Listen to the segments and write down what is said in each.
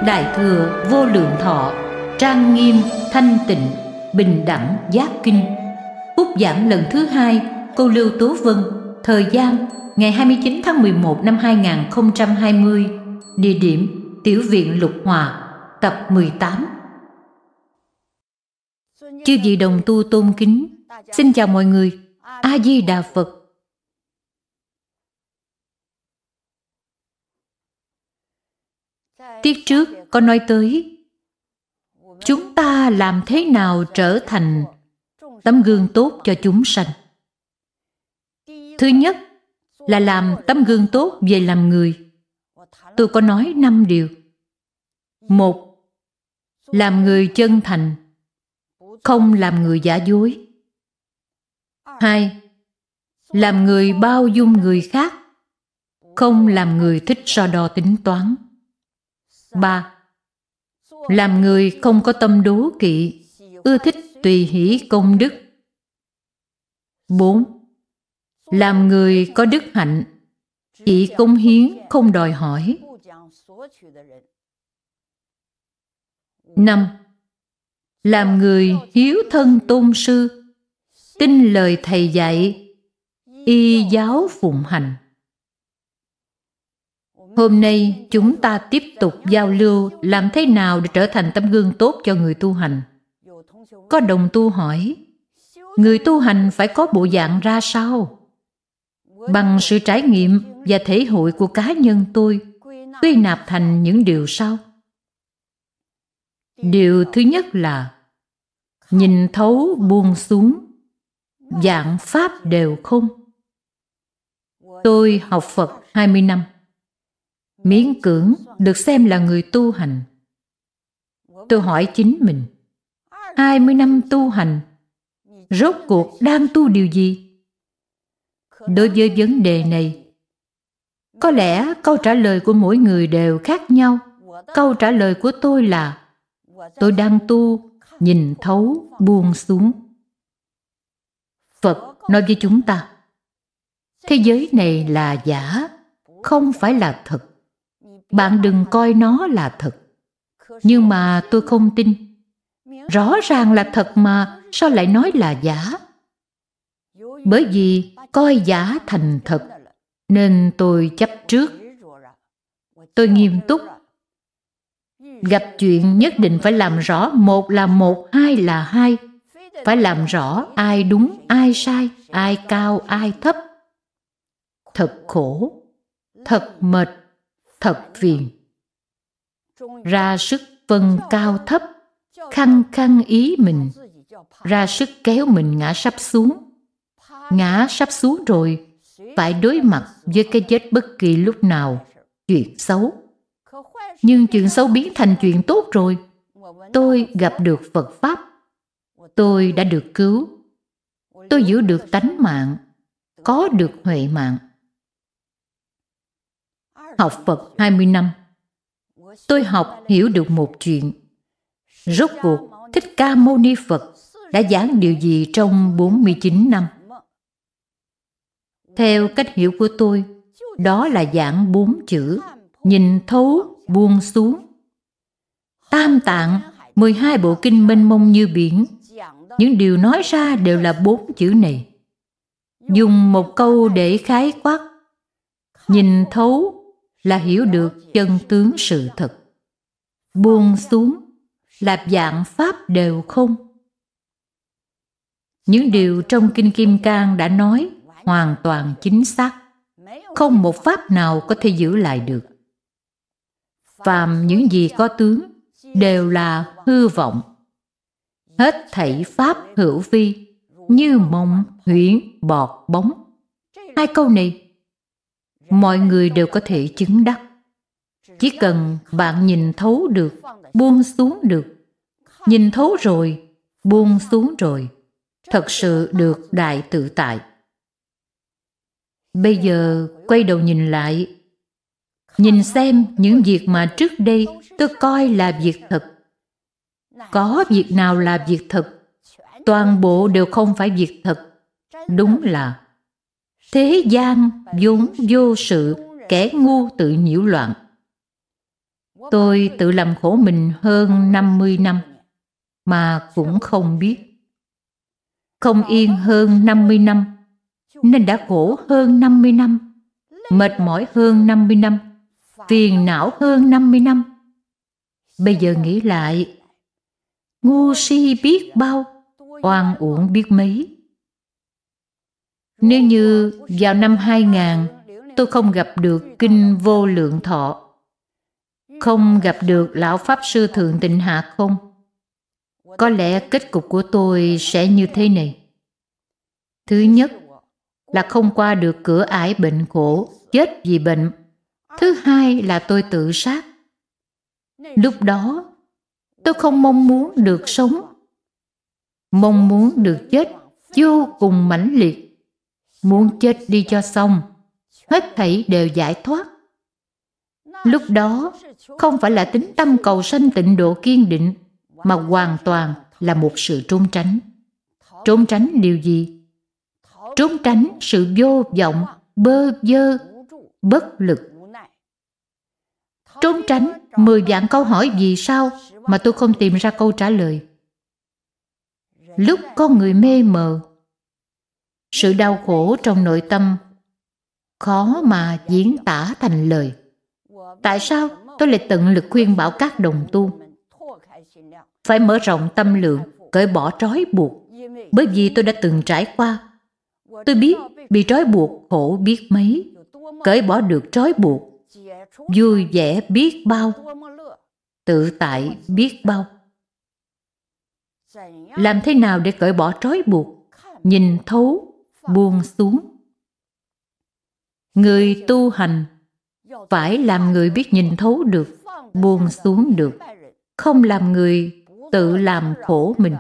Đại thừa Vô Lượng Thọ, trang nghiêm, thanh tịnh, bình đẳng giác kinh. Phúc giảng lần thứ 2, cô Lưu Tố Vân. Thời gian ngày 29 tháng 11 năm 2020. Địa điểm Tiểu viện Lục Hòa, tập 18. Chư vị đồng tu tôn kính, xin chào mọi người. A Di Đà Phật. Tiết trước có nói tới chúng ta làm thế nào trở thành tấm gương tốt cho chúng sanh. Thứ nhất là làm tấm gương tốt về làm người. Tôi có nói 5 điều. 1. Làm người chân thành, không làm người giả dối. 2. Làm người bao dung người khác, không làm người thích so đo tính toán. 3. Làm người không có tâm đố kỵ, ưa thích tùy hỷ công đức. 4. Làm người có đức hạnh, chỉ cống hiến không đòi hỏi. 5. Làm người hiếu thân tôn sư, tin lời thầy dạy, y giáo phụng hành. Hôm nay chúng ta tiếp tục giao lưu làm thế nào để trở thành tấm gương tốt cho người tu hành. Có đồng tu hỏi, người tu hành phải có bộ dạng ra sao? Bằng sự trải nghiệm và thể hội của cá nhân tôi, quy nạp thành những điều sau. Điều thứ nhất là nhìn thấu buông xuống, vạn pháp đều không. Tôi học Phật 20 năm. Miễn cưỡng được xem là người tu hành. Tôi hỏi chính mình, 20 năm tu hành, rốt cuộc đang tu điều gì? Đối với vấn đề này, có lẽ câu trả lời của mỗi người đều khác nhau. Câu trả lời của tôi là tôi đang tu nhìn thấu buông xuống. Phật nói với chúng ta, thế giới này là giả, không phải là thật. Bạn đừng coi nó là thật. Nhưng mà tôi không tin. Rõ ràng là thật mà, sao lại nói là giả? Bởi vì coi giả thành thật, nên tôi chấp trước. Tôi nghiêm túc. Gặp chuyện nhất định phải làm rõ một là một, hai là hai. Phải làm rõ ai đúng, ai sai, ai cao, ai thấp. Thật khổ, thật mệt, thật phiền. Ra sức phân cao thấp, khăng khăng ý mình, ra sức kéo mình ngã sắp xuống. Ngã sắp xuống rồi, phải đối mặt với cái chết bất kỳ lúc nào. Chuyện xấu. Nhưng chuyện xấu biến thành chuyện tốt rồi. Tôi gặp được Phật Pháp. Tôi đã được cứu. Tôi giữ được tánh mạng, có được huệ mạng. Học Phật 20 năm, tôi học hiểu được một chuyện. Rốt cuộc Thích Ca Mâu Ni Phật đã giảng điều gì trong 49 năm? Theo cách hiểu của tôi, đó là giảng 4 chữ: nhìn thấu buông xuống. Tam Tạng, 12 bộ kinh mênh mông như biển, những điều nói ra đều là 4 chữ này. Dùng một câu để khái quát, nhìn thấu là hiểu được chân tướng sự thật. Buông xuống là vạn pháp đều không. Những điều trong Kinh Kim Cang đã nói hoàn toàn chính xác. Không một pháp nào có thể giữ lại được. Phàm những gì có tướng đều là hư vọng. Hết thảy pháp hữu vi, như mộng huyễn bọt bóng. 2 câu này mọi người đều có thể chứng đắc. Chỉ cần bạn nhìn thấu được, buông xuống được. Nhìn thấu rồi, buông xuống rồi, thật sự được đại tự tại. Bây giờ quay đầu nhìn lại, nhìn xem những việc mà trước đây tôi coi là việc thật. Có việc nào là việc thật? Toàn bộ đều không phải việc thật. Đúng là thế gian vốn vô sự, kẻ ngu tự nhiễu loạn. Tôi tự làm khổ mình hơn 50 năm mà cũng không biết. Không yên hơn 50 năm nên đã khổ hơn 50 năm, mệt mỏi hơn 50 năm, phiền não hơn 50 năm. Bây giờ nghĩ lại, ngu si biết bao, oan uổng biết mấy. Nếu như vào năm 2000 tôi không gặp được Kinh Vô Lượng Thọ, không gặp được Lão Pháp Sư Thượng Tịnh Hạ Không, có lẽ kết cục của tôi sẽ như thế này. Thứ nhất là không qua được cửa ải bệnh khổ, chết vì bệnh. Thứ hai là tôi tự sát. Lúc đó tôi không mong muốn được sống, mong muốn được chết vô cùng mãnh liệt, muốn chết đi cho xong, hết thảy đều giải thoát. Lúc đó không phải là tính tâm cầu sanh tịnh độ kiên định, mà hoàn toàn là một sự trốn tránh. Trốn tránh điều gì? Trốn tránh sự vô vọng, bơ vơ, bất lực. Trốn tránh 10 vạn câu hỏi vì sao mà tôi không tìm ra câu trả lời. Lúc con người mê mờ, sự đau khổ trong nội tâm khó mà diễn tả thành lời. Tại sao tôi lại tận lực khuyên bảo các đồng tu phải mở rộng tâm lượng, cởi bỏ trói buộc? Bởi vì tôi đã từng trải qua. Tôi biết bị trói buộc khổ biết mấy, cởi bỏ được trói buộc vui vẻ biết bao, tự tại biết bao. Làm thế nào để cởi bỏ trói buộc? Nhìn thấu, buông xuống. Người tu hành phải làm người biết nhìn thấu được, buông xuống được, không làm người tự làm khổ mình.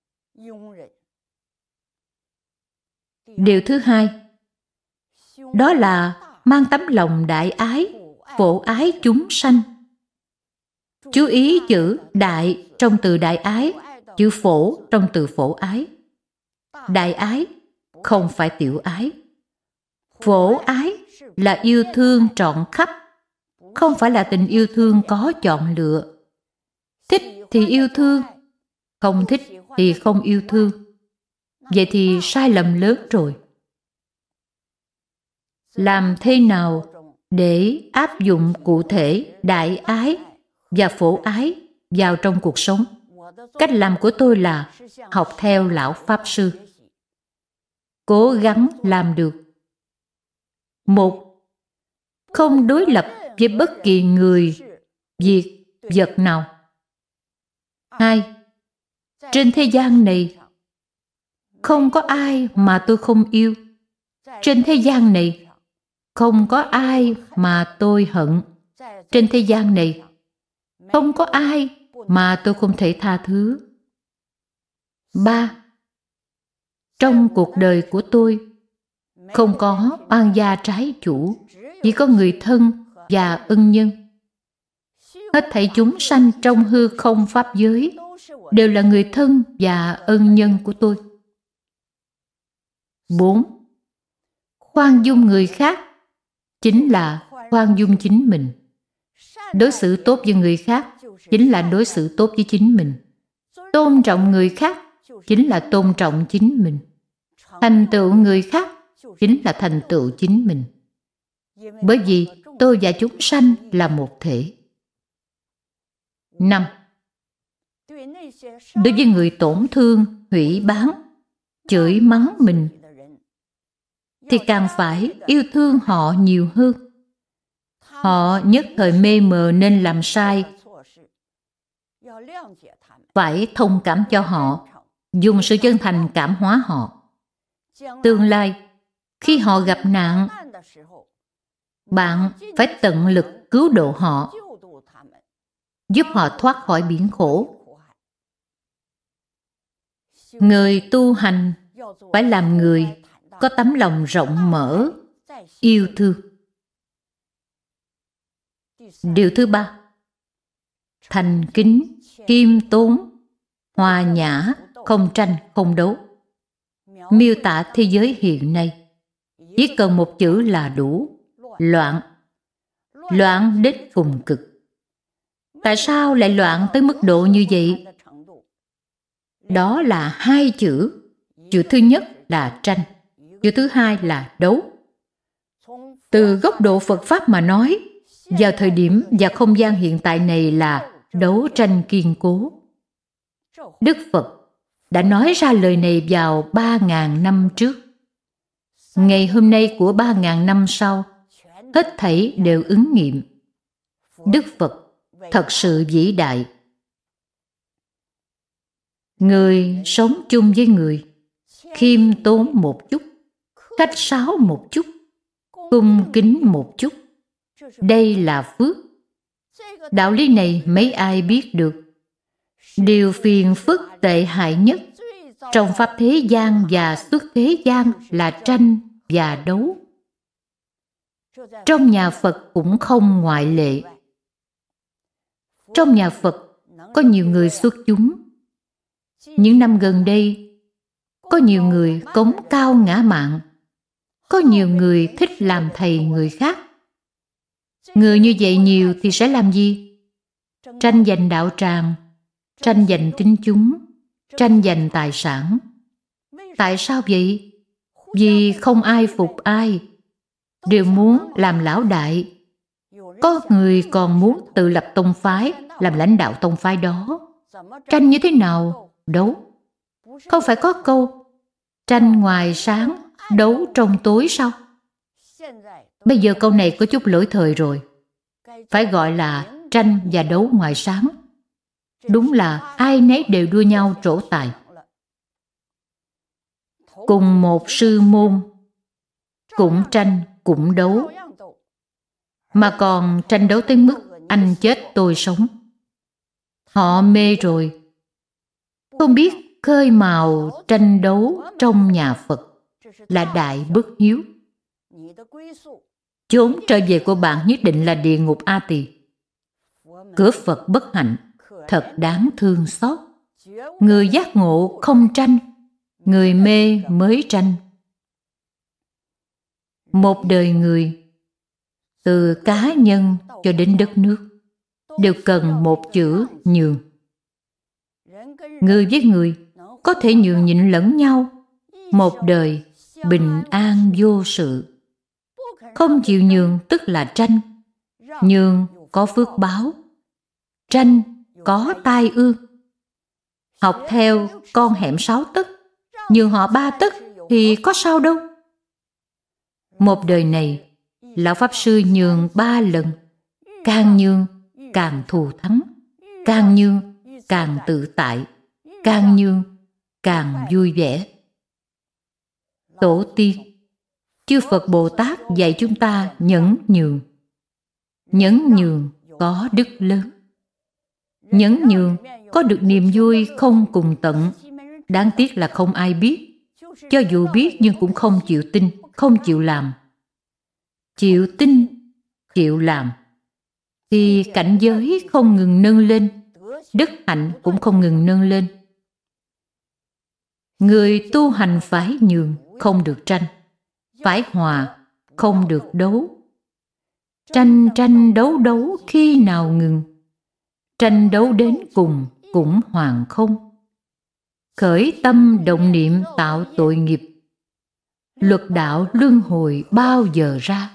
Điều thứ hai, đó là mang tấm lòng đại ái, phổ ái chúng sanh. Chú ý chữ đại trong từ đại ái, chữ phổ trong từ phổ ái. Đại ái không phải tiểu ái. Phổ ái là yêu thương trọn khắp, không phải là tình yêu thương có chọn lựa. Thích thì yêu thương, không thích thì không yêu thương. Vậy thì sai lầm lớn rồi. Làm thế nào để áp dụng cụ thể đại ái và phổ ái vào trong cuộc sống? Cách làm của tôi là học theo Lão Pháp Sư. Cố gắng làm được. 1. Không đối lập với bất kỳ người, việc, vật nào. 2. Trên thế gian này không có ai mà tôi không yêu. Trên thế gian này không có ai mà tôi hận. Trên thế gian này không có ai mà tôi không thể tha thứ. 3. Trong cuộc đời của tôi không có oan gia trái chủ, chỉ có người thân và ân nhân. Hết thảy chúng sanh trong hư không pháp giới đều là người thân và ân nhân của tôi. 4. Khoan dung người khác chính là khoan dung chính mình. Đối xử tốt với người khác chính là đối xử tốt với chính mình. Tôn trọng người khác chính là tôn trọng chính mình. Thành tựu người khác chính là thành tựu chính mình. Bởi vì tôi và chúng sanh là một thể. 5. Đối với người tổn thương, hủy báng, chửi mắng mình thì càng phải yêu thương họ nhiều hơn. Họ nhất thời mê mờ nên làm sai, phải thông cảm cho họ, dùng sự chân thành cảm hóa họ. Tương lai, khi họ gặp nạn, bạn phải tận lực cứu độ họ, giúp họ thoát khỏi biển khổ. Người tu hành phải làm người có tấm lòng rộng mở, yêu thương. Điều thứ 3, thành kính, khiêm tốn, hòa nhã, không tranh, không đấu. Miêu tả thế giới hiện nay chỉ cần một chữ là đủ: loạn. Loạn đến cùng cực. Tại sao lại loạn tới mức độ như vậy? Đó là hai chữ. Chữ thứ nhất là tranh, chữ thứ hai là đấu. Từ góc độ Phật Pháp mà nói, vào thời điểm và không gian hiện tại này là đấu tranh kiên cố. Đức Phật đã nói ra lời này vào 3.000 năm trước. Ngày hôm nay của 3.000 năm sau, hết thảy đều ứng nghiệm. Đức Phật thật sự vĩ đại. Người sống chung với người, khiêm tốn một chút, khách sáo một chút, cung kính một chút. Đây là phước. Đạo lý này mấy ai biết được. Điều phiền phức tệ hại nhất trong pháp thế gian và xuất thế gian là tranh và đấu. Trong nhà Phật cũng không ngoại lệ. Trong nhà Phật có nhiều người xuất chúng. Những năm gần đây, có nhiều người cống cao ngã mạn. Có nhiều người thích làm thầy người khác. Người như vậy nhiều thì sẽ làm gì? Tranh giành đạo tràng, tranh giành tín chúng, tranh giành tài sản. Tại sao vậy? Vì không ai phục ai, đều muốn làm lão đại. Có người còn muốn tự lập tông phái, làm lãnh đạo tông phái đó. Tranh như thế nào? Đấu. Không phải có câu tranh ngoài sáng, đấu trong tối sao? Bây giờ câu này có chút lỗi thời rồi. Phải gọi là tranh và đấu ngoài sáng. Đúng là ai nấy đều đua nhau trổ tài. Cùng một sư môn, cũng tranh, cũng đấu. Mà còn tranh đấu tới mức anh chết tôi sống. Họ mê rồi. Không biết khơi mào tranh đấu trong nhà Phật là đại bất hiếu. Chốn trở về của bạn nhất định là địa ngục A Tỳ. Cửa Phật bất hạnh, thật đáng thương xót. Người giác ngộ không tranh, người mê mới tranh. Một đời người, từ cá nhân cho đến đất nước, đều cần một chữ nhường. Người với người có thể nhường nhịn lẫn nhau, một đời bình an vô sự. Không chịu nhường tức là tranh. Nhường có phước báo, tranh có tai ương. Học theo con hẻm 6 tấc, nhường họ 3 tấc thì có sao đâu. Một đời này, Lão Pháp Sư nhường 3 lần. Càng nhường càng thù thắng, càng nhường càng tự tại, càng nhường càng vui vẻ. Tổ tiên, chư Phật Bồ Tát dạy chúng ta nhẫn nhường. Nhẫn nhường có đức lớn. Nhẫn nhường có được niềm vui không cùng tận. Đáng tiếc là không ai biết. Cho dù biết nhưng cũng không chịu tin, không chịu làm. Chịu tin, chịu làm thì cảnh giới không ngừng nâng lên, đức hạnh cũng không ngừng nâng lên. Người tu hành phải nhường, không được tranh. Phải hòa, không được đấu. Tranh tranh đấu đấu khi nào ngừng. Tranh đấu đến cùng cũng hoàn không. Khởi tâm động niệm tạo tội nghiệp. Luật đạo luân hồi bao giờ ra?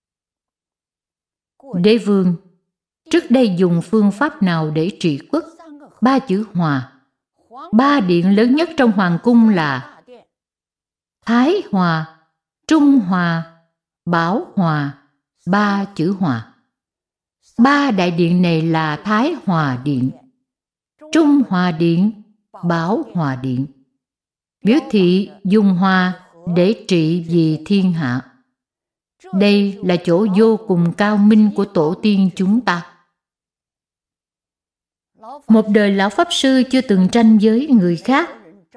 Đế vương trước đây dùng phương pháp nào để trị quốc? 3 chữ hòa. 3 điện lớn nhất trong hoàng cung là Thái Hòa, Trung Hòa, Bảo Hòa. 3 chữ hòa. 3 đại điện này là Thái Hòa Điện, Trung Hòa Điện, Bảo Hòa Điện. Biểu thị dùng hòa để trị vì thiên hạ. Đây là chỗ vô cùng cao minh của tổ tiên chúng ta. Một đời Lão Pháp Sư chưa từng tranh với người khác,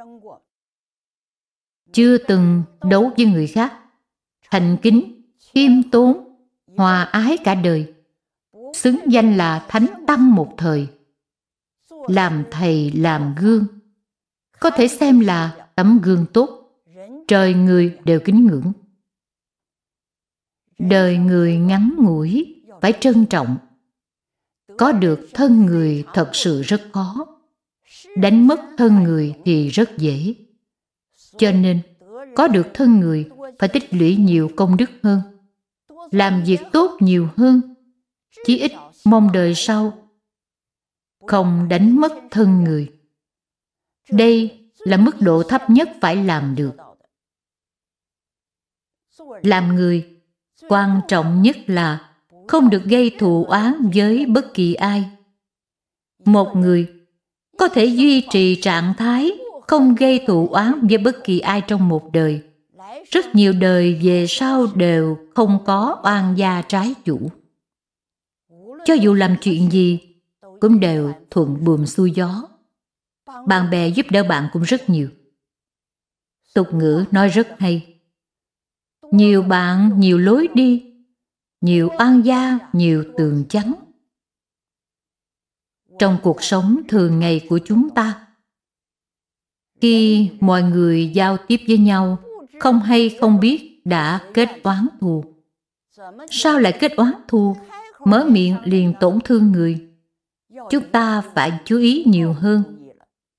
chưa từng đấu với người khác. Thành kính, khiêm tốn, hòa ái cả đời, xứng danh là thánh tăng một thời. Làm thầy làm gương, có thể xem là tấm gương tốt, trời người đều kính ngưỡng. Đời người ngắn ngủi, phải trân trọng. Có được thân người thật sự rất khó. Đánh mất thân người thì rất dễ. Cho nên, có được thân người phải tích lũy nhiều công đức hơn, làm việc tốt nhiều hơn, chí ít mong đời sau không đánh mất thân người. Đây là mức độ thấp nhất phải làm được. Làm người, quan trọng nhất là không được gây thù oán với bất kỳ ai. Một người có thể duy trì trạng thái không gây thù oán với bất kỳ ai trong một đời, rất nhiều đời về sau đều không có oan gia trái chủ. Cho dù làm chuyện gì cũng đều thuận buồm xuôi gió. Bạn bè giúp đỡ bạn cũng rất nhiều. Tục ngữ nói rất hay: nhiều bạn, nhiều lối đi, nhiều oan gia, nhiều tường chắn. Trong cuộc sống thường ngày của chúng ta, khi mọi người giao tiếp với nhau, không hay không biết đã kết oán thù. Sao lại kết oán thù? Mở miệng liền tổn thương người. Chúng ta phải chú ý nhiều hơn.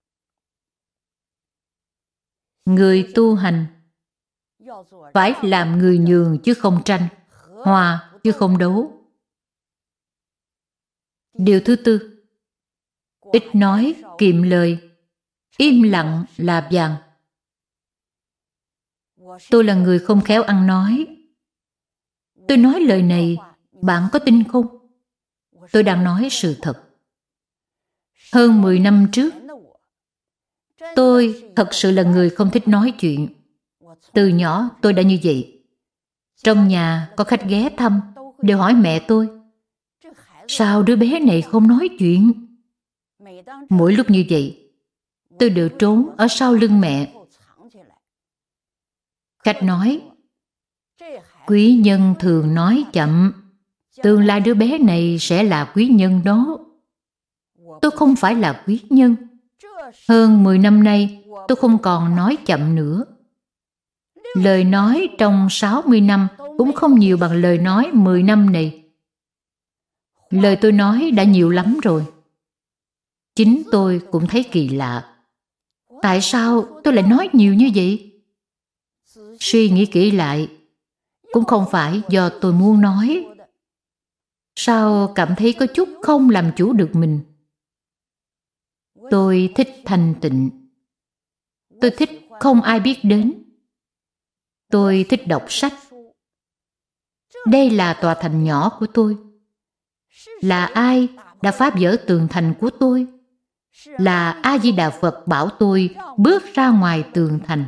Người tu hành phải làm người nhường chứ không tranh, hòa chứ không đấu. Điều thứ tư, ít nói, kiệm lời, im lặng là vàng. Tôi là người không khéo ăn nói. Tôi nói lời này, bạn có tin không? Tôi đang nói sự thật. Hơn 10 năm trước, tôi thật sự là người không thích nói chuyện. Từ nhỏ tôi đã như vậy. Trong nhà có khách ghé thăm, đều hỏi mẹ tôi: sao đứa bé này không nói chuyện? Mỗi lúc như vậy, tôi đều trốn ở sau lưng mẹ. Khách nói: quý nhân thường nói chậm, tương lai đứa bé này sẽ là quý nhân đó. Tôi không phải là quý nhân. Hơn 10 năm nay, tôi không còn nói chậm nữa. Lời nói trong 60 năm cũng không nhiều bằng lời nói 10 năm này. Lời tôi nói đã nhiều lắm rồi. Chính tôi cũng thấy kỳ lạ. Tại sao tôi lại nói nhiều như vậy? Suy nghĩ kỹ lại, cũng không phải do tôi muốn nói. Sao cảm thấy có chút không làm chủ được mình? Tôi thích thanh tịnh. Tôi thích không ai biết đến. Tôi thích đọc sách. Đây là tòa thành nhỏ của tôi. Là ai đã phá vỡ tường thành của tôi? Là A-di-đà Phật bảo tôi bước ra ngoài tường thành.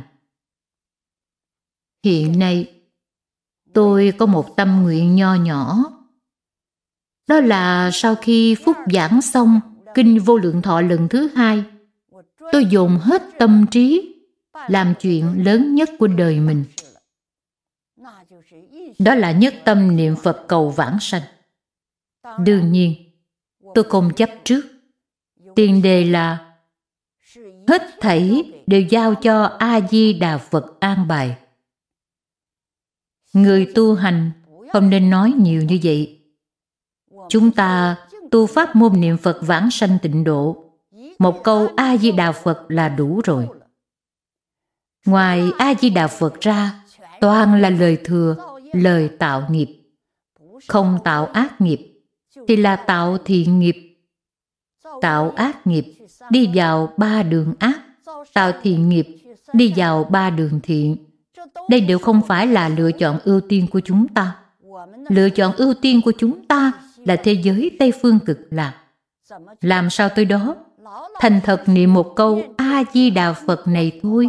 Hiện nay, tôi có một tâm nguyện nho nhỏ. Đó là sau khi phúc giảng xong Kinh Vô Lượng Thọ lần thứ 2, tôi dồn hết tâm trí làm chuyện lớn nhất của đời mình. Đó là nhất tâm niệm Phật cầu vãng sanh. Đương nhiên, tôi không chấp trước. Tiền đề là hết thảy đều giao cho A-di-đà Phật an bài. Người tu hành không nên nói nhiều như vậy. Chúng ta tu pháp môn niệm Phật vãng sanh tịnh độ, một câu A-di-đà Phật là đủ rồi. Ngoài A-di-đà Phật ra, toàn là lời thừa, lời tạo nghiệp. Không tạo ác nghiệp thì là tạo thiện nghiệp. Tạo ác nghiệp đi vào 3 đường ác, tạo thiện nghiệp đi vào 3 đường thiện. Đây đều không phải là lựa chọn ưu tiên của chúng ta. Lựa chọn ưu tiên của chúng ta là thế giới Tây Phương Cực Lạc. Làm sao tới đó? Thành thật niệm một câu A-di-đà Phật này thôi.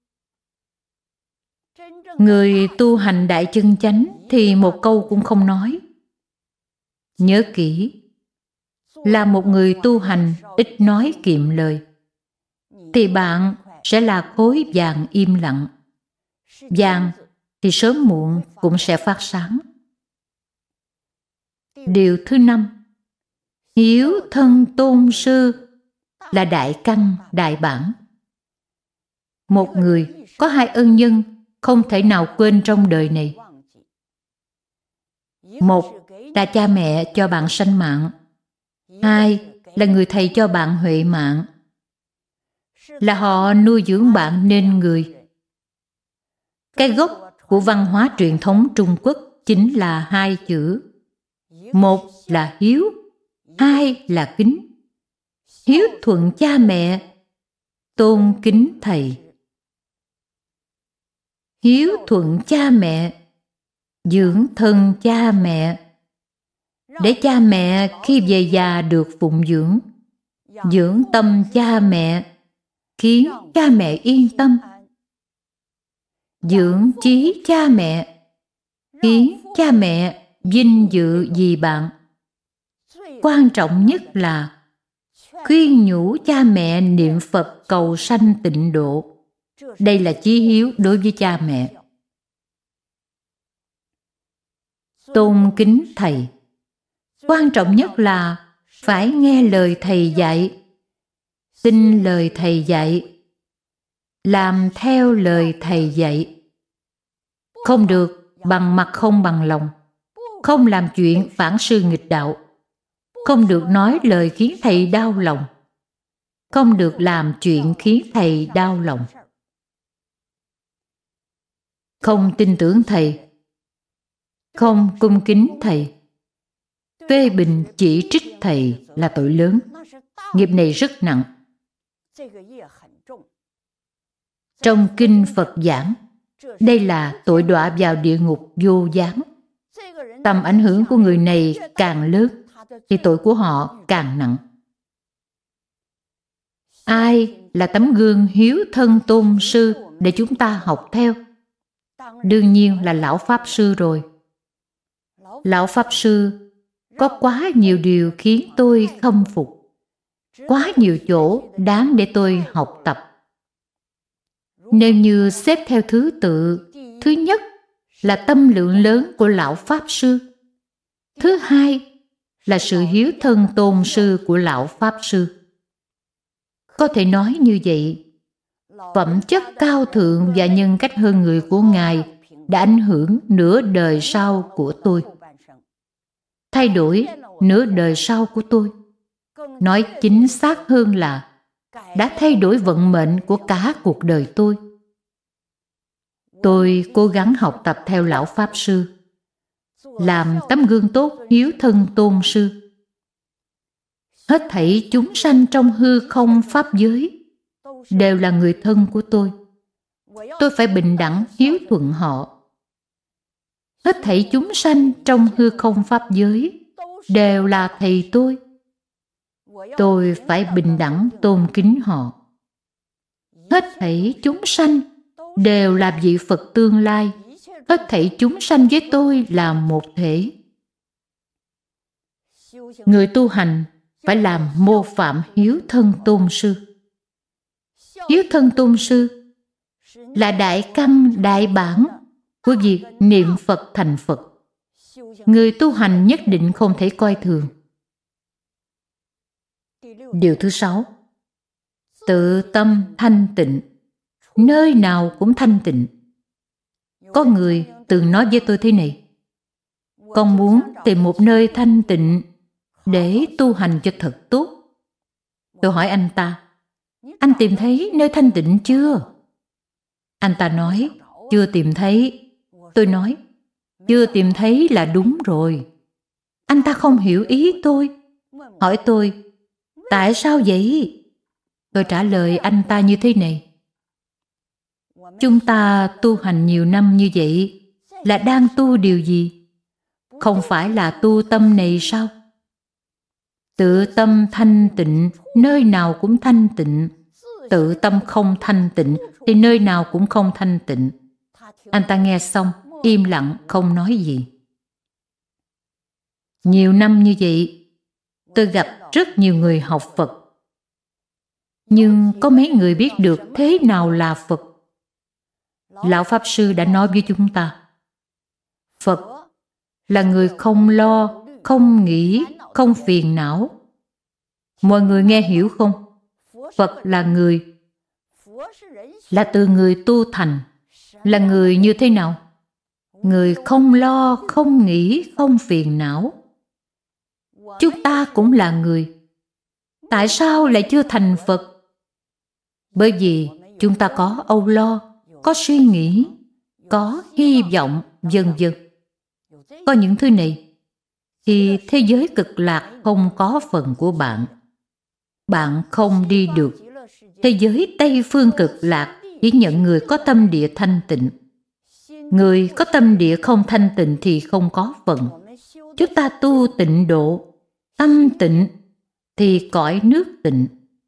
Người tu hành đại chân chánh thì một câu cũng không nói. Nhớ kỹ, là một người tu hành ít nói kiệm lời, thì bạn sẽ là khối vàng im lặng. Vàng thì sớm muộn cũng sẽ phát sáng. Điều thứ 5, hiếu thân tôn sư là đại căn đại bản. Một người có 2 ân nhân không thể nào quên trong đời này. Một là cha mẹ cho bạn sanh mạng, Hai là người thầy cho bạn huệ mạng, là họ nuôi dưỡng bạn nên người. Cái gốc của văn hóa truyền thống Trung Quốc chính là hai chữ. Một là hiếu, hai là kính. Hiếu thuận cha mẹ, tôn kính thầy. Hiếu thuận cha mẹ, dưỡng thân cha mẹ, để cha mẹ khi về già được phụng dưỡng. Dưỡng tâm cha mẹ, khiến cha mẹ yên tâm. Dưỡng chí cha mẹ, khiến cha mẹ vinh dự vì bạn. Quan trọng nhất là khuyên nhủ cha mẹ niệm Phật cầu sanh tịnh độ. Đây là chí hiếu đối với cha mẹ. Tôn kính thầy. Quan trọng nhất là phải nghe lời thầy dạy, tin lời thầy dạy, làm theo lời thầy dạy. Không được bằng mặt không bằng lòng, không làm chuyện phản sư nghịch đạo, không được nói lời khiến thầy đau lòng, không được làm chuyện khiến thầy đau lòng. Không tin tưởng thầy, không cung kính thầy, phê bình chỉ trích thầy là tội lớn. Nghiệp này rất nặng. Trong kinh Phật giảng, đây là tội đọa vào địa ngục vô gián. Tầm ảnh hưởng của người này càng lớn thì tội của họ càng nặng. Ai là tấm gương hiếu thân tôn sư để chúng ta học theo? Đương nhiên là Lão Pháp Sư rồi. Lão Pháp Sư có quá nhiều điều khiến tôi khâm phục, quá nhiều chỗ đáng để tôi học tập. Nếu như xếp theo thứ tự, thứ nhất là tâm lượng lớn của Lão Pháp Sư. Thứ hai là sự hiếu thân tôn sư của Lão Pháp Sư. Có thể nói như vậy, phẩm chất cao thượng và nhân cách hơn người của Ngài đã ảnh hưởng nửa đời sau của tôi, thay đổi nửa đời sau của tôi. Nói chính xác hơn là đã thay đổi vận mệnh của cả cuộc đời tôi. Tôi cố gắng học tập theo Lão Pháp Sư, làm tấm gương tốt hiếu thân tôn sư. Hết thảy chúng sanh trong hư không pháp giới đều là người thân của tôi. Tôi phải bình đẳng hiếu thuận họ. Hết thảy chúng sanh trong hư không pháp giới đều là thầy tôi. Tôi phải bình đẳng tôn kính họ. Hết thảy chúng sanh đều là vị Phật tương lai. Hết thảy chúng sanh với tôi là một thể. Người tu hành phải làm mô phạm hiếu thân tôn sư. Hiếu thân tôn sư là đại căn đại bản của việc niệm Phật thành Phật. Người tu hành nhất định không thể coi thường. Điều thứ 6, tự tâm thanh tịnh, nơi nào cũng thanh tịnh. Có người từng nói với tôi thế này: con muốn tìm một nơi thanh tịnh để tu hành cho thật tốt. Tôi hỏi anh ta: anh tìm thấy nơi thanh tịnh chưa? Anh ta nói: chưa tìm thấy. Tôi nói: chưa tìm thấy là đúng rồi. Anh ta không hiểu ý tôi, hỏi tôi: tại sao vậy? Tôi trả lời anh ta như thế này: chúng ta tu hành nhiều năm như vậy là đang tu điều gì? Không phải là tu tâm này sao? Tự tâm thanh tịnh, nơi nào cũng thanh tịnh. Tự tâm không thanh tịnh thì nơi nào cũng không thanh tịnh. Anh ta nghe xong im lặng không nói gì. Nhiều năm như vậy, tôi gặp rất nhiều người học Phật, nhưng có mấy người biết được thế nào là Phật. Lão Pháp Sư đã nói với chúng ta: Phật là người không lo, không nghĩ, không phiền não. Mọi người nghe hiểu không? Phật là người, là từ người tu thành. Là người như thế nào? Người không lo, không nghĩ, không phiền não. Chúng ta cũng là người. Tại sao lại chưa thành Phật? Bởi vì chúng ta có âu lo, có suy nghĩ, có hy vọng, vân vân. Có những thứ này thì thế giới cực lạc không có phần của bạn. Bạn không đi được. Thế giới Tây phương cực lạc chỉ nhận người có tâm địa thanh tịnh. Người có tâm địa không thanh tịnh thì không có phần. Chúng ta tu tịnh độ, tâm tịnh thì cõi nước tịnh.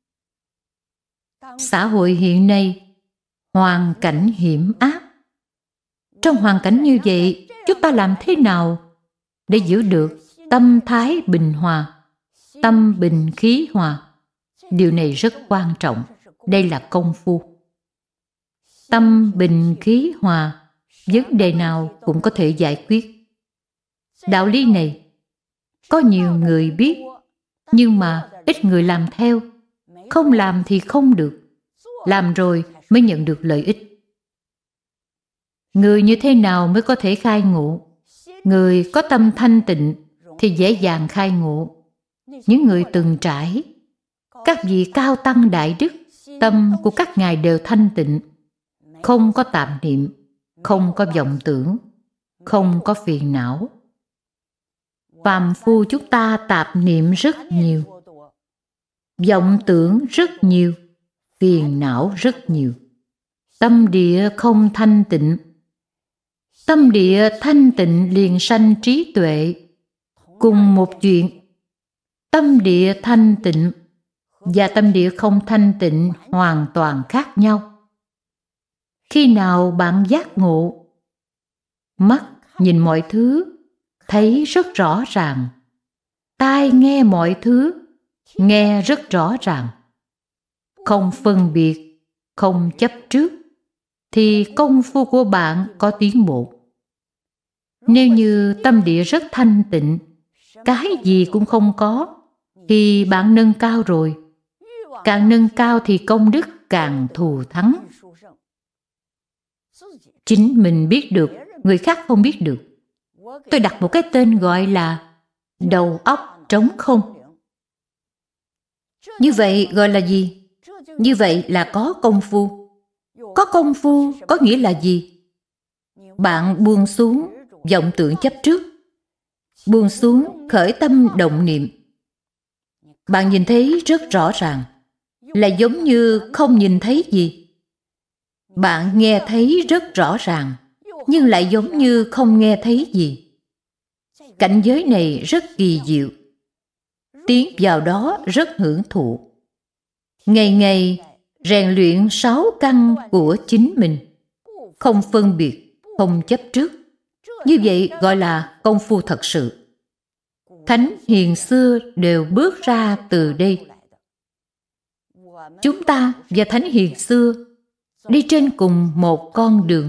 Xã hội hiện nay hoàn cảnh hiểm ác. Trong hoàn cảnh như vậy, chúng ta làm thế nào để giữ được tâm thái bình hòa, tâm bình khí hòa? Điều này rất quan trọng. Đây là công phu. Tâm bình khí hòa, vấn đề nào cũng có thể giải quyết. Đạo lý này có nhiều người biết, nhưng mà ít người làm theo. Không làm thì không được. Làm rồi mới nhận được lợi ích. Người như thế nào mới có thể khai ngộ? Người có tâm thanh tịnh thì dễ dàng khai ngộ. Những người từng trải, các vị cao tăng đại đức, tâm của các ngài đều thanh tịnh, không có tạp niệm, không có vọng tưởng, không có phiền não. Phàm phu chúng ta tạp niệm rất nhiều, vọng tưởng rất nhiều, phiền não rất nhiều. Tâm địa không thanh tịnh. Tâm địa thanh tịnh liền sanh trí tuệ. Cùng một chuyện, tâm địa thanh tịnh và tâm địa không thanh tịnh hoàn toàn khác nhau. Khi nào bạn giác ngộ, mắt nhìn mọi thứ thấy rất rõ ràng, tai nghe mọi thứ nghe rất rõ ràng, không phân biệt, không chấp trước, thì công phu của bạn có tiến bộ. Nếu như tâm địa rất thanh tịnh, cái gì cũng không có, thì bạn nâng cao rồi. Càng nâng cao thì công đức càng thù thắng. Chính mình biết được, người khác không biết được. Tôi đặt một cái tên gọi là đầu óc trống không. Như vậy gọi là gì? Như vậy là có công phu. Có công phu có nghĩa là gì? Bạn buông xuống vọng tưởng chấp trước, buông xuống khởi tâm động niệm. Bạn nhìn thấy rất rõ ràng, là giống như không nhìn thấy gì. Bạn nghe thấy rất rõ ràng, nhưng lại giống như không nghe thấy gì. Cảnh giới này rất kỳ diệu. Tiến vào đó rất hưởng thụ. Ngày ngày rèn luyện 6 căn của chính mình, không phân biệt, không chấp trước. Như vậy gọi là công phu thật sự. Thánh hiền xưa đều bước ra từ đây. Chúng ta và thánh hiền xưa đi trên cùng một con đường.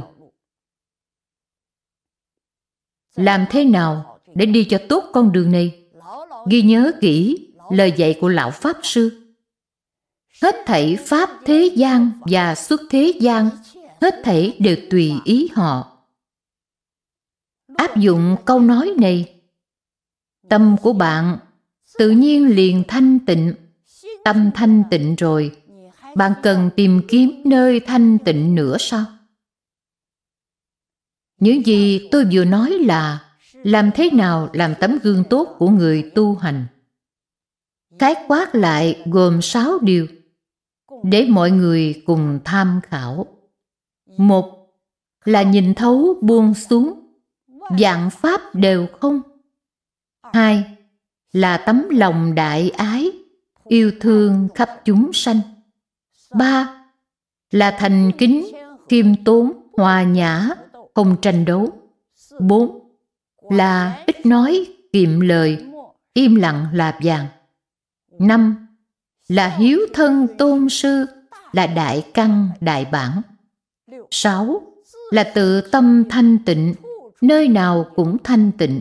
Làm thế nào để đi cho tốt con đường này? Ghi nhớ kỹ lời dạy của Lão Pháp Sư. Hết thảy pháp thế gian và xuất thế gian, hết thảy đều tùy ý họ. Áp dụng câu nói này, tâm của bạn tự nhiên liền thanh tịnh. Tâm thanh tịnh rồi, bạn cần tìm kiếm nơi thanh tịnh nữa sao? Những gì tôi vừa nói là làm thế nào làm tấm gương tốt của người tu hành. Khái quát lại gồm 6 điều để mọi người cùng tham khảo. 1 là nhìn thấu buông xuống, vạn pháp đều không. 2 là tấm lòng đại ái, yêu thương khắp chúng sanh. 3 là thành kính, khiêm tốn, hòa nhã, không tranh đấu. 4 là ít nói, kiệm lời, im lặng là vàng. 5 là hiếu thân tôn sư, là đại căn đại bản. 6 là tự tâm thanh tịnh, nơi nào cũng thanh tịnh.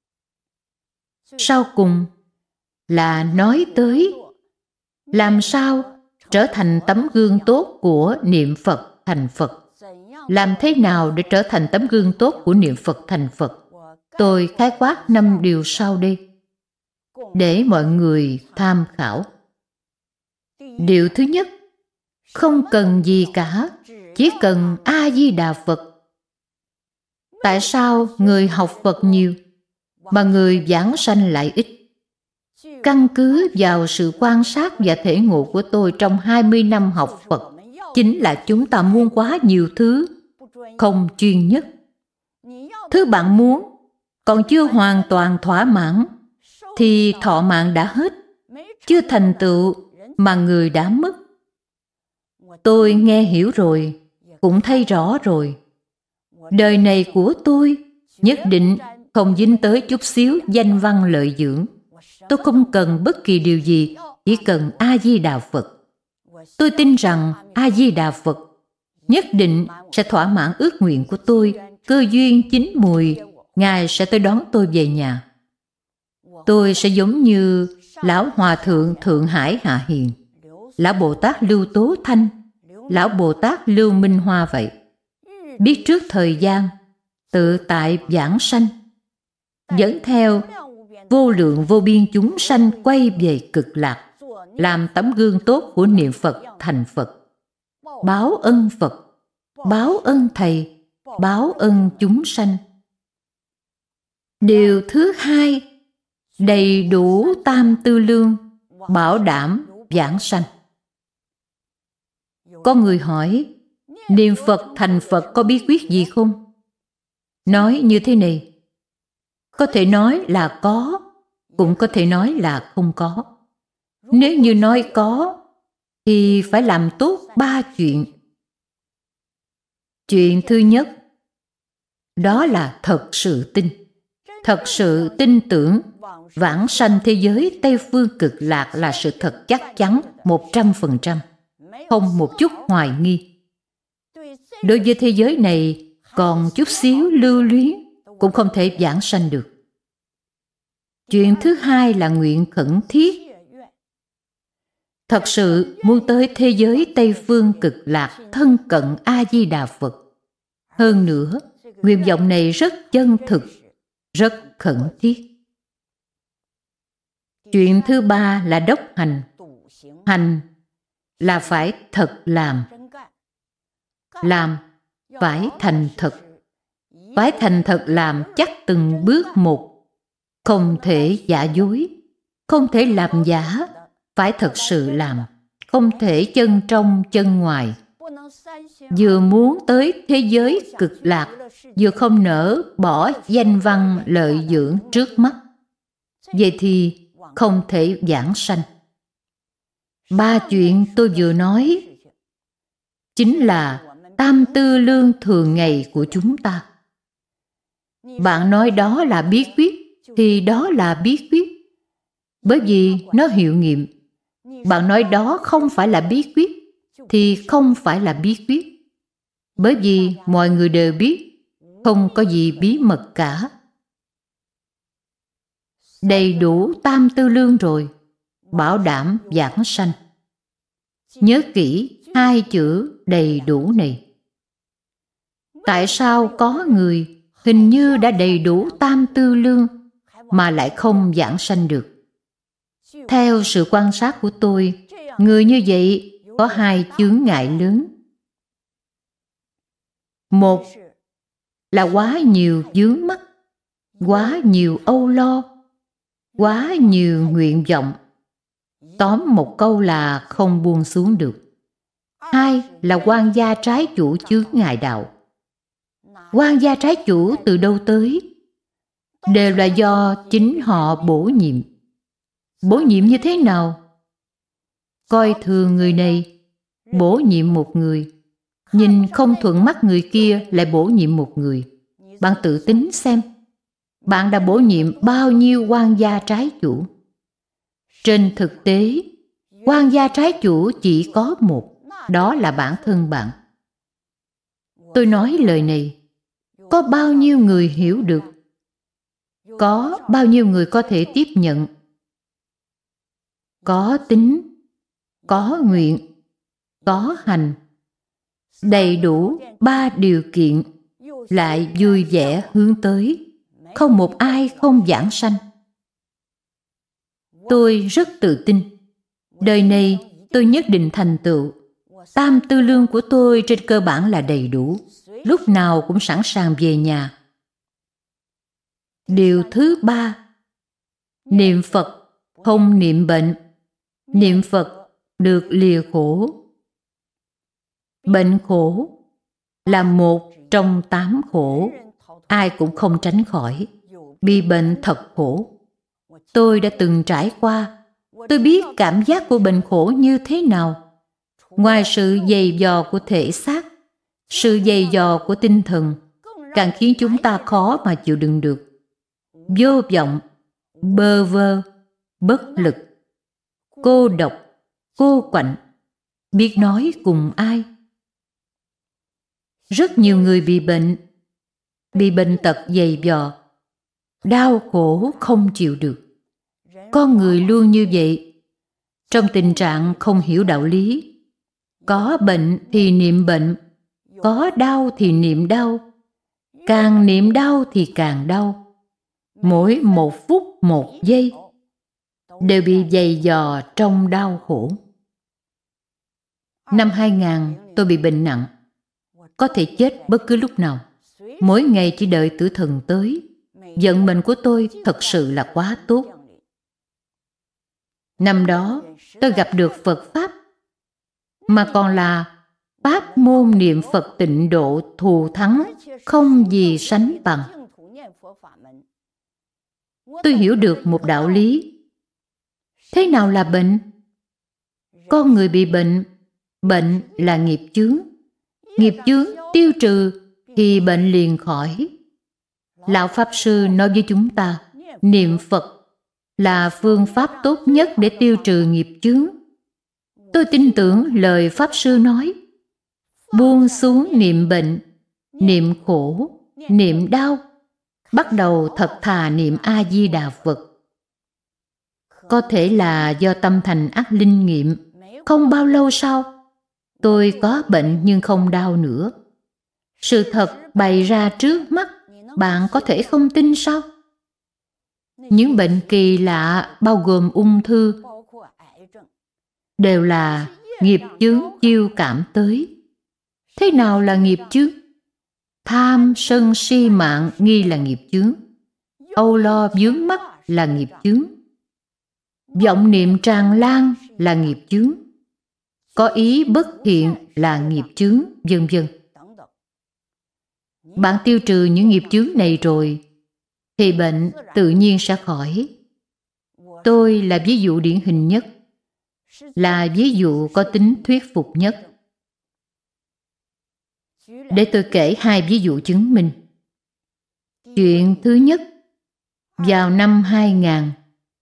Sau cùng là nói tới làm sao trở thành tấm gương tốt của niệm Phật thành Phật. Làm thế nào để trở thành tấm gương tốt của niệm Phật thành Phật? Tôi khái quát 5 điều sau đây. để mọi người tham khảo. Điều thứ nhất, không cần gì cả, chỉ cần A-di-đà Phật. Tại sao người học Phật nhiều mà người giảng sanh lại ít? Căn cứ vào sự quan sát và thể ngộ của tôi trong 20 năm học Phật, chính là chúng ta muốn quá nhiều thứ, không chuyên nhất. Thứ bạn muốn còn chưa hoàn toàn thỏa mãn, thì thọ mạng đã hết, chưa thành tựu mà người đã mất. Tôi nghe hiểu rồi, cũng thấy rõ rồi. Đời này của tôi nhất định không dính tới chút xíu danh văn lợi dưỡng. Tôi không cần bất kỳ điều gì, chỉ cần A-di-đà Phật. Tôi tin rằng A-di-đà Phật nhất định sẽ thỏa mãn ước nguyện của tôi. Cơ duyên chín mùi, Ngài sẽ tới đón tôi về nhà. Tôi sẽ giống như Lão Hòa Thượng Thượng Hải Hạ Hiền, Lão Bồ Tát Lưu Tố Thanh, Lão Bồ Tát Lưu Minh Hoa vậy. Biết trước thời gian, tự tại giảng sanh, dẫn theo vô lượng vô biên chúng sanh quay về cực lạc, làm tấm gương tốt của niệm Phật thành Phật. Báo ân Phật, báo ân Thầy, báo ân chúng sanh. Điều thứ hai, đầy đủ tam tư lương, bảo đảm giảng sanh. Có người hỏi, niệm Phật thành Phật có bí quyết gì không? Nói như thế này, có thể nói là có, cũng có thể nói là không có. Nếu như nói có, thì phải làm tốt 3 chuyện. Chuyện thứ nhất, đó là thật sự tin. Thật sự tin tưởng vãng sanh thế giới Tây Phương Cực Lạc là sự thật chắc chắn 100%, không một chút hoài nghi. Đối với thế giới này còn chút xíu lưu luyến cũng không thể vãng sanh được. Chuyện thứ hai là nguyện khẩn thiết. Thật sự muốn tới thế giới Tây Phương Cực Lạc thân cận A-di-đà Phật. Hơn nữa, nguyện vọng này rất chân thực, rất khẩn thiết. Chuyện thứ ba là đốc hành. Hành là phải thật làm. Làm phải thành thật. Phải thành thật làm chắc từng bước một. Không thể giả dối, không thể làm giả, phải thật sự làm, không thể chân trong chân ngoài. Vừa muốn tới thế giới cực lạc, vừa không nỡ bỏ danh văn lợi dưỡng trước mắt. Vậy thì không thể giảng sanh. 3 chuyện tôi vừa nói chính là tam tư lương thường ngày của chúng ta. Bạn nói đó là bí quyết, thì đó là bí quyết, bởi vì nó hiệu nghiệm. Bạn nói đó không phải là bí quyết, thì không phải là bí quyết, bởi vì mọi người đều biết, không có gì bí mật cả. Đầy đủ tam tư lương rồi, bảo đảm giảng sanh. Nhớ kỹ 2 chữ đầy đủ này. Tại sao có người hình như đã đầy đủ tam tư lương mà lại không giảng sanh được? Theo sự quan sát của tôi, người như vậy có 2 chướng ngại lớn. Một là quá nhiều vướng mắc, quá nhiều âu lo, quá nhiều nguyện vọng. Tóm một câu là không buông xuống được. 2 là quan gia trái chủ chướng ngại đạo. Quan gia trái chủ từ đâu tới? Đều là do chính họ bổ nhiệm. Bổ nhiệm như thế nào? Coi thường người này, bổ nhiệm một người. Nhìn không thuận mắt người kia, lại bổ nhiệm một người. Bạn tự tính xem, bạn đã bổ nhiệm bao nhiêu quan gia trái chủ? Trên thực tế, quan gia trái chủ chỉ có một, đó là bản thân bạn. Tôi nói lời này, có bao nhiêu người hiểu được? Có bao nhiêu người có thể tiếp nhận? Có tính, có nguyện, có hành, đầy đủ 3 điều kiện, lại vui vẻ hướng tới, không một ai không giảng sanh. Tôi rất tự tin. Đời này tôi nhất định thành tựu. Tam tư lương của tôi trên cơ bản là đầy đủ. Lúc nào cũng sẵn sàng về nhà. Điều thứ ba, niệm Phật không niệm bệnh. Niệm Phật được lìa khổ. Bệnh khổ là một trong 8 khổ, ai cũng không tránh khỏi. Bị bệnh thật khổ. Tôi đã từng trải qua. Tôi biết cảm giác của bệnh khổ như thế nào. Ngoài sự dày dò của thể xác, sự dày dò của tinh thần càng khiến chúng ta khó mà chịu đựng được. Vô vọng, bơ vơ, bất lực, cô độc, cô quạnh, biết nói cùng ai. Rất nhiều người bị bệnh tật dày vò, đau khổ không chịu được. Con người luôn như vậy, trong tình trạng không hiểu đạo lý. Có bệnh thì niệm bệnh, có đau thì niệm đau. Càng niệm đau thì càng đau. Mỗi 1 phút 1 giây đều bị dày dò trong đau khổ. Năm 2000 tôi bị bệnh nặng, có thể chết bất cứ lúc nào. Mỗi ngày chỉ đợi tử thần tới. Vận mệnh của tôi thật sự là quá tốt. Năm đó tôi gặp được Phật Pháp, mà còn là pháp môn niệm Phật tịnh độ thù thắng, không gì sánh bằng. Tôi hiểu được một đạo lý. Thế nào là bệnh? Con người bị bệnh, bệnh là nghiệp chướng. Nghiệp chướng tiêu trừ thì bệnh liền khỏi. Lão Pháp Sư nói với chúng ta, niệm Phật là phương pháp tốt nhất để tiêu trừ nghiệp chướng. Tôi tin tưởng lời Pháp Sư nói. Buông xuống niệm bệnh, niệm khổ, niệm đau, bắt đầu thật thà niệm A-di-đà Phật. Có thể là do tâm thành ác linh nghiệm. Không bao lâu sau, tôi có bệnh nhưng không đau nữa. Sự thật bày ra trước mắt, bạn có thể không tin sao? Những bệnh kỳ lạ bao gồm ung thư đều là nghiệp chướng chiêu cảm tới. Thế nào là nghiệp chướng? Tham, sân, si, mạng nghi là nghiệp chướng. Âu lo vướng mắc là nghiệp chướng. Vọng niệm tràn lan là nghiệp chướng. Có ý bất thiện là nghiệp chướng, vân vân. Bạn tiêu trừ những nghiệp chướng này rồi thì bệnh tự nhiên sẽ khỏi. Tôi là ví dụ điển hình nhất, là ví dụ có tính thuyết phục nhất. Để tôi kể 2 ví dụ chứng minh. Chuyện thứ nhất, vào năm 2000,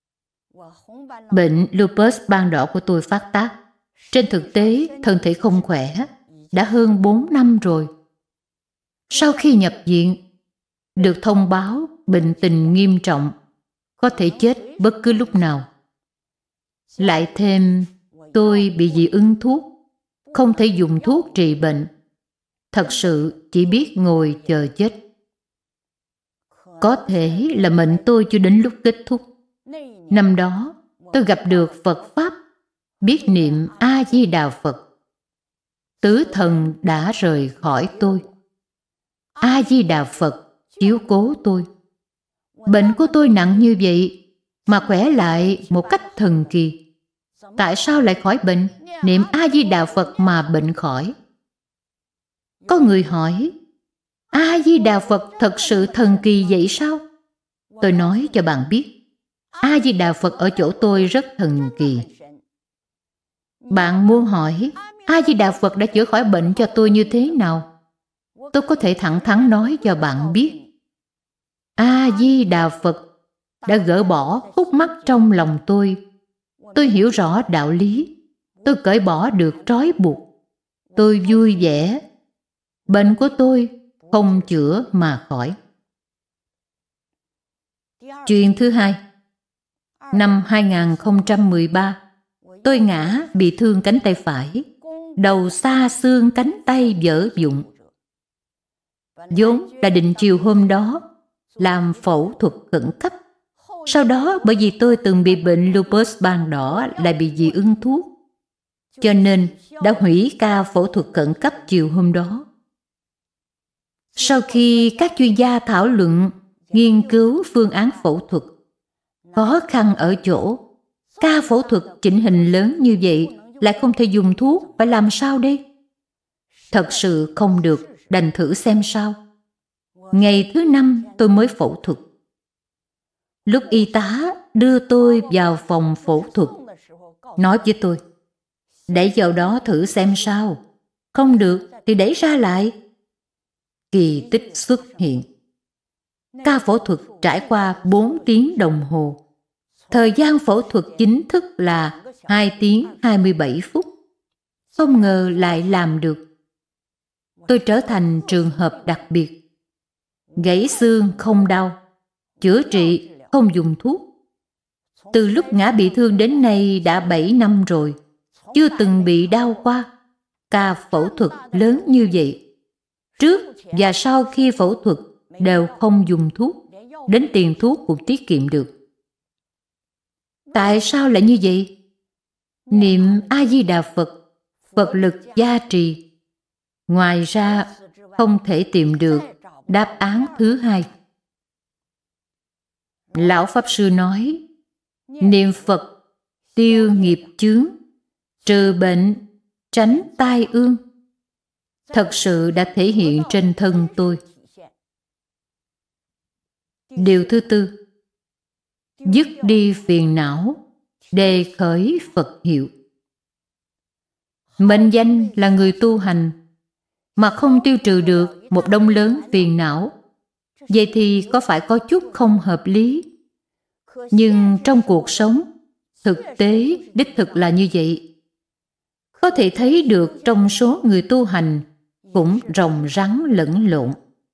bệnh lupus ban đỏ của tôi phát tác. Trên thực tế, thân thể không khỏe, đã hơn 4 năm rồi. Sau khi nhập viện, được thông báo bệnh tình nghiêm trọng, có thể chết bất cứ lúc nào. Lại thêm, tôi bị dị ứng thuốc, không thể dùng thuốc trị bệnh. Thật sự chỉ biết ngồi chờ chết. Có thể là mệnh tôi chưa đến lúc kết thúc. Năm đó, tôi gặp được Phật Pháp, biết niệm A-di-đà Phật. Tứ thần đã rời khỏi tôi. A-di-đà Phật chiếu cố tôi. Bệnh của tôi nặng như vậy mà khỏe lại một cách thần kỳ. Tại sao lại khỏi bệnh? Niệm A-di-đà Phật mà bệnh khỏi. Có người hỏi, A-di-đà Phật thật sự thần kỳ vậy sao? Tôi nói cho bạn biết, A-di-đà Phật ở chỗ tôi rất thần kỳ. Bạn muốn hỏi, A-di-đà Phật đã chữa khỏi bệnh cho tôi như thế nào? Tôi có thể thẳng thắn nói cho bạn biết. A-di-đà Phật đã gỡ bỏ khúc mắc trong lòng tôi. Tôi hiểu rõ đạo lý. Tôi cởi bỏ được trói buộc. Tôi vui vẻ. Bệnh của tôi không chữa mà khỏi. Chuyện thứ hai. Năm 2013, tôi ngã bị thương cánh tay phải. Đầu xa xương cánh tay vỡ vụn. vốn đã định chiều hôm đó làm phẫu thuật khẩn cấp. Sau đó bởi vì tôi từng bị bệnh lupus ban đỏ lại bị dị ứng thuốc, cho nên đã hủy ca phẫu thuật khẩn cấp chiều hôm đó. Sau khi các chuyên gia thảo luận, nghiên cứu phương án phẫu thuật, khó khăn ở chỗ ca phẫu thuật chỉnh hình lớn như vậy lại không thể dùng thuốc, phải làm sao đây? Thật sự không được, đành thử xem sao. Ngày thứ 5 tôi mới phẫu thuật. Lúc y tá đưa tôi vào phòng phẫu thuật, nói với tôi, đẩy vào đó thử xem sao. Không được thì đẩy ra lại. Kỳ tích xuất hiện. Ca phẫu thuật trải qua 4 tiếng đồng hồ. Thời gian phẫu thuật chính thức là 2 tiếng 27 phút. Không ngờ lại làm được. Tôi trở thành trường hợp đặc biệt. Gãy xương không đau, chữa trị không dùng thuốc. Từ lúc ngã bị thương đến nay đã 7 năm rồi, chưa từng bị đau qua. Ca phẫu thuật lớn như vậy, trước và sau khi phẫu thuật đều không dùng thuốc, đến tiền thuốc cũng tiết kiệm được. Tại sao lại như vậy? Niệm A Di Đà Phật, Phật lực gia trì. Ngoài ra không thể tìm được đáp án thứ hai. Lão Pháp Sư nói, niệm Phật tiêu nghiệp chướng, trừ bệnh, tránh tai ương. Thật sự đã thể hiện trên thân tôi. Điều thứ 4, dứt đi phiền não, đề khởi Phật hiệu. Mệnh danh là người tu hành mà không tiêu trừ được một đống lớn phiền não, vậy thì có phải có chút không hợp lý. Nhưng trong cuộc sống, thực tế đích thực là như vậy. Có thể thấy được trong số người tu hành cũng rồng rắn lẫn lộn.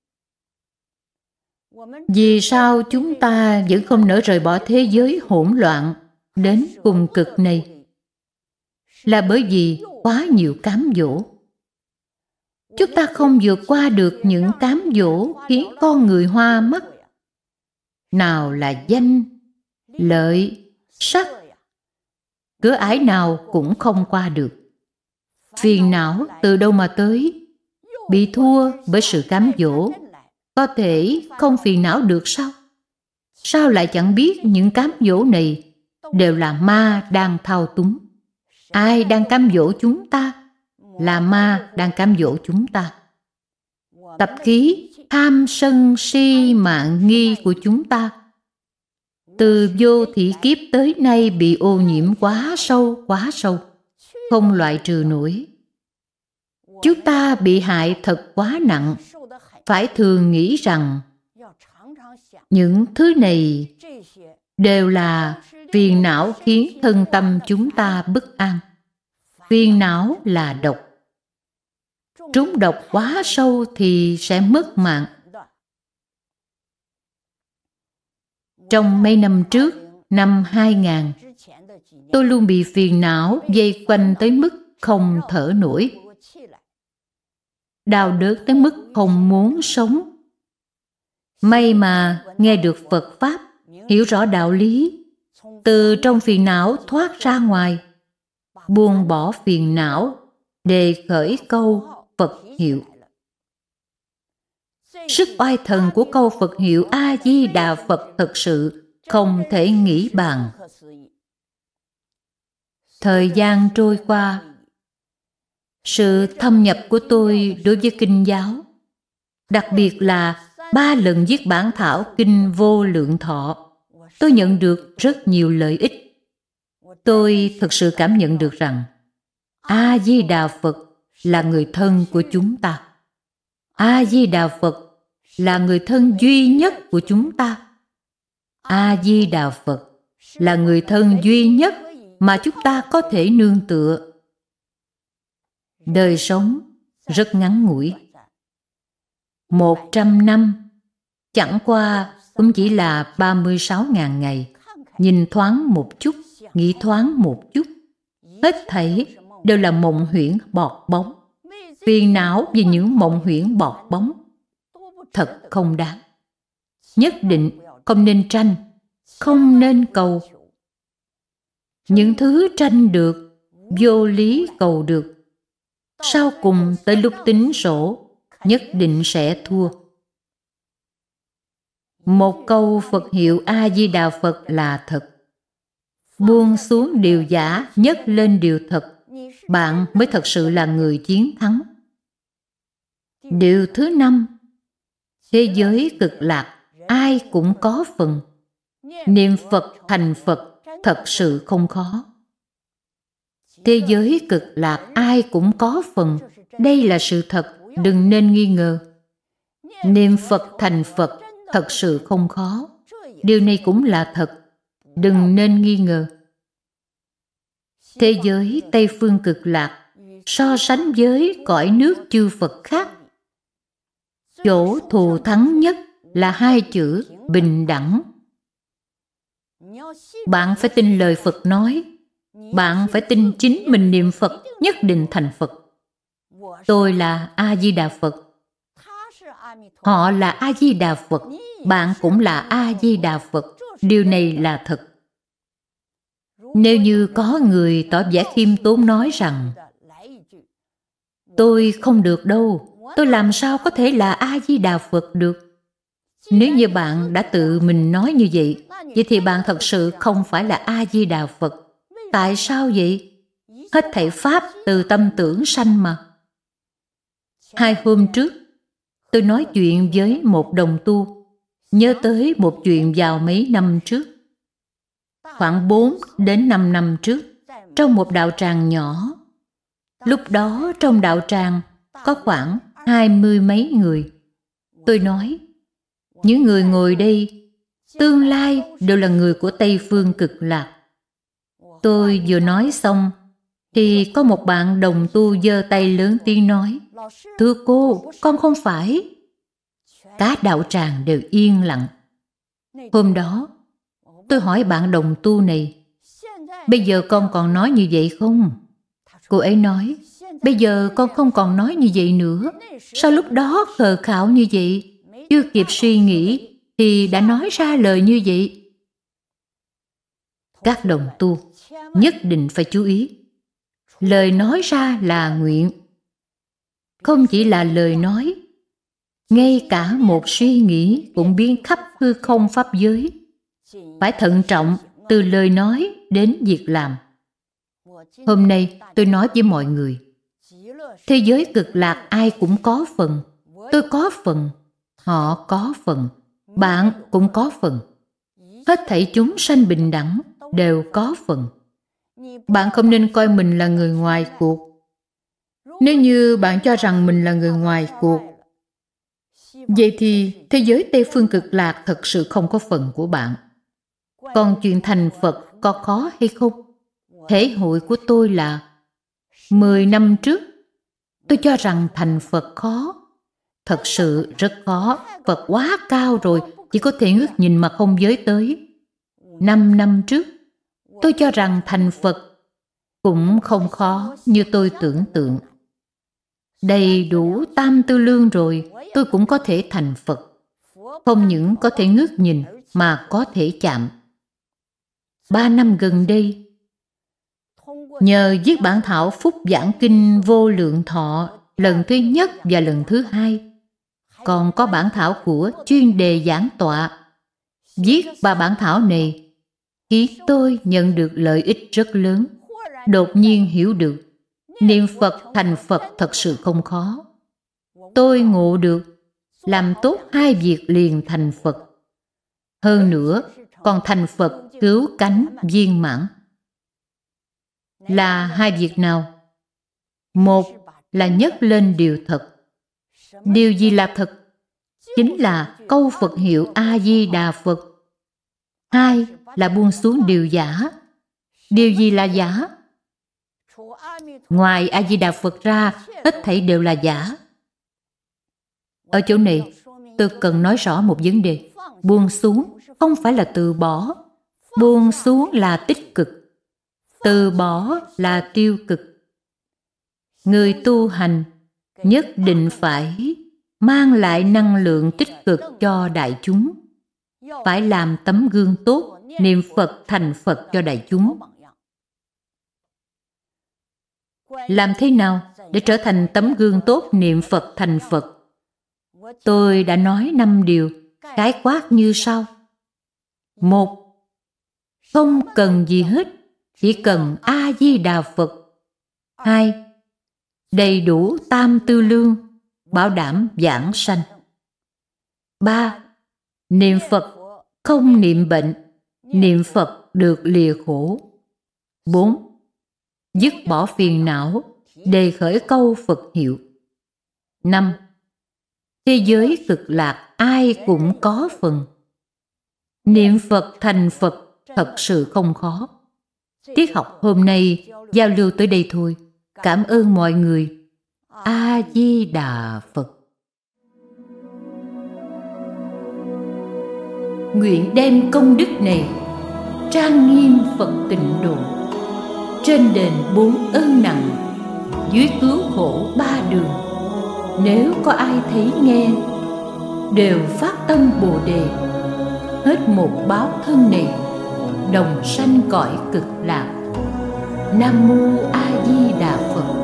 Vì sao chúng ta vẫn không nỡ rời bỏ thế giới hỗn loạn đến cùng cực này? Là bởi vì quá nhiều cám dỗ. Chúng ta không vượt qua được những cám dỗ khiến con người hoa mắt. Nào là danh, lợi, sắc, cửa ải nào cũng không qua được. Phiền não từ đâu mà tới? Bị thua bởi sự cám dỗ. Có thể không phiền não được sao? Sao lại chẳng biết những cám dỗ này đều là ma đang thao túng? Ai đang cám dỗ chúng ta? Là ma đang cám dỗ chúng ta. Tập khí tham sân si mạn nghi của chúng ta từ vô thị kiếp tới nay bị ô nhiễm quá sâu, không loại trừ nổi. Chúng ta bị hại thật quá nặng, phải thường nghĩ rằng những thứ này đều là phiền não khiến thân tâm chúng ta bất an. Phiền não là độc. Trúng độc quá sâu thì sẽ mất mạng. Trong mấy năm trước, năm 2000, tôi luôn bị phiền não vây quanh tới mức không thở nổi. Đau đớn tới mức không muốn sống. May mà nghe được Phật Pháp, hiểu rõ đạo lý, từ trong phiền não thoát ra ngoài, buông bỏ phiền não, đề khởi câu Phật hiệu. Sức oai thần của câu Phật hiệu A Di Đà Phật thật sự không thể nghĩ bàn. Thời gian trôi qua, sự thâm nhập của tôi đối với kinh giáo, đặc biệt là 3 lần viết bản thảo Kinh Vô Lượng Thọ, tôi nhận được rất nhiều lợi ích. Tôi thực sự cảm nhận được rằng A Di Đà Phật là người thân của chúng ta. A Di Đà Phật là người thân duy nhất của chúng ta. A Di Đà Phật là người thân duy nhất mà chúng ta có thể nương tựa. Đời sống rất ngắn ngủi. 100 năm chẳng qua cũng chỉ là 36.000 ngày. Nhìn thoáng một chút, nghĩ thoáng một chút, hết thảy đều là mộng huyễn bọt bóng. Phiền não vì những mộng huyễn bọt bóng thật không đáng. Nhất định không nên tranh, không nên cầu. Những thứ tranh được, vô lý cầu được, sau cùng tới lúc tính sổ, nhất định sẽ thua. Một câu Phật hiệu A-di-đà Phật là thật. Buông xuống điều giả, nhấc lên điều thật, bạn mới thật sự là người chiến thắng. Điều thứ 5, thế giới cực lạc, ai cũng có phần. Niệm Phật thành Phật thật sự không khó. Thế giới cực lạc ai cũng có phần, đây là sự thật, đừng nên nghi ngờ. Niệm Phật thành Phật thật sự không khó, điều này cũng là thật, đừng nên nghi ngờ. Thế giới Tây phương cực lạc so sánh với cõi nước chư Phật khác, chỗ thù thắng nhất là 2 chữ bình đẳng. Bạn phải tin lời Phật nói, bạn phải tin chính mình niệm Phật nhất định thành Phật. Tôi là A-di-đà Phật, họ là A-di-đà Phật, bạn cũng là A-di-đà Phật, điều này là thật. Nếu như có người tỏ vẻ khiêm tốn nói rằng tôi không được đâu, tôi làm sao có thể là A-di-đà Phật được? Nếu như bạn đã tự mình nói như vậy, vậy thì bạn thật sự không phải là A-di-đà Phật. Tại sao vậy? Hết thảy pháp từ tâm tưởng sanh mà. 2 hôm trước, tôi nói chuyện với một đồng tu, nhớ tới một chuyện vào mấy năm trước. Khoảng 4 đến 5 năm trước, trong một đạo tràng nhỏ. Lúc đó trong đạo tràng có khoảng 20 mấy người. Tôi nói, những người ngồi đây, tương lai đều là người của Tây phương cực lạc. Tôi vừa nói xong, thì có một bạn đồng tu giơ tay lớn tiếng nói, thưa cô, con không phải. Cả đạo tràng đều yên lặng. Hôm đó, tôi hỏi bạn đồng tu này, bây giờ con còn nói như vậy không? Cô ấy nói, bây giờ con không còn nói như vậy nữa. Sao lúc đó khờ khạo như vậy? Chưa kịp suy nghĩ thì đã nói ra lời như vậy. Các đồng tu nhất định phải chú ý. Lời nói ra là nguyện. Không chỉ là lời nói, ngay cả một suy nghĩ cũng biến khắp hư không pháp giới. Phải thận trọng từ lời nói đến việc làm. Hôm nay tôi nói với mọi người, thế giới cực lạc ai cũng có phần. Tôi có phần, họ có phần, bạn cũng có phần. Hết thảy chúng sanh bình đẳng đều có phần. Bạn không nên coi mình là người ngoài cuộc. Nếu như bạn cho rằng mình là người ngoài cuộc, vậy thì thế giới Tây phương cực lạc thật sự không có phần của bạn. Còn chuyện thành Phật có khó hay không? Thể hội của tôi là 10 năm trước, tôi cho rằng thành Phật khó. Thật sự rất khó, Phật quá cao rồi, chỉ có thể ngước nhìn mà không với tới. 5 năm trước, tôi cho rằng thành Phật cũng không khó như tôi tưởng tượng. Đầy đủ tam tư lương rồi, tôi cũng có thể thành Phật. Không những có thể ngước nhìn mà có thể chạm. 3 năm gần đây, nhờ viết bản thảo Phúc Giảng Kinh Vô Lượng Thọ lần thứ nhất và lần thứ 2, còn có bản thảo của chuyên đề giảng tọa, viết 3 bản thảo này khiến tôi nhận được lợi ích rất lớn. Đột nhiên hiểu được niệm Phật thành Phật thật sự không khó. Tôi ngộ được làm tốt 2 việc liền thành Phật. Hơn nữa còn thành Phật cứu cánh viên mãn. Là 2 việc nào? Một là nhấc lên điều thật. Điều gì là thật? Chính là câu Phật hiệu A-di-đà Phật. 2 là buông xuống điều giả. Điều gì là giả? Ngoài A-di-đà Phật ra, hết thảy đều là giả. Ở chỗ này, tôi cần nói rõ một vấn đề. Buông xuống không phải là từ bỏ. Buông xuống là tích cực. Từ bỏ là tiêu cực. Người tu hành nhất định phải mang lại năng lượng tích cực cho đại chúng. Phải làm tấm gương tốt niệm Phật thành Phật cho đại chúng. Làm thế nào để trở thành tấm gương tốt niệm Phật thành Phật? Tôi đã nói 5 điều, khái quát như sau. 1. Không cần gì hết, chỉ cần A-di-đà Phật. 2. Đầy đủ tam tư lương, bảo đảm vãng sanh. 3. Niệm Phật không niệm bệnh, niệm Phật được lìa khổ. 4. Dứt bỏ phiền não, đề khởi câu Phật hiệu. 5. Thế giới cực lạc ai cũng có phần. Niệm Phật thành Phật thật sự không khó. Tiết học hôm nay giao lưu tới đây thôi. Cảm ơn mọi người. A-di-đà Phật. Nguyện đem công đức này trang nghiêm Phật tịnh độ, trên đền 4 ơn nặng, dưới cứu khổ 3 đường. Nếu có ai thấy nghe, đều phát tâm Bồ Đề, hết một báo thân này, đồng sanh cõi cực lạc. Nam mô A Di Đà Phật.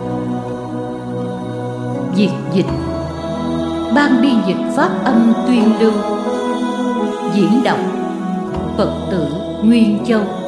Việt dịch. Ban biên dịch pháp âm tuyên lưu. Diễn đọc Phật tử Nguyên Châu.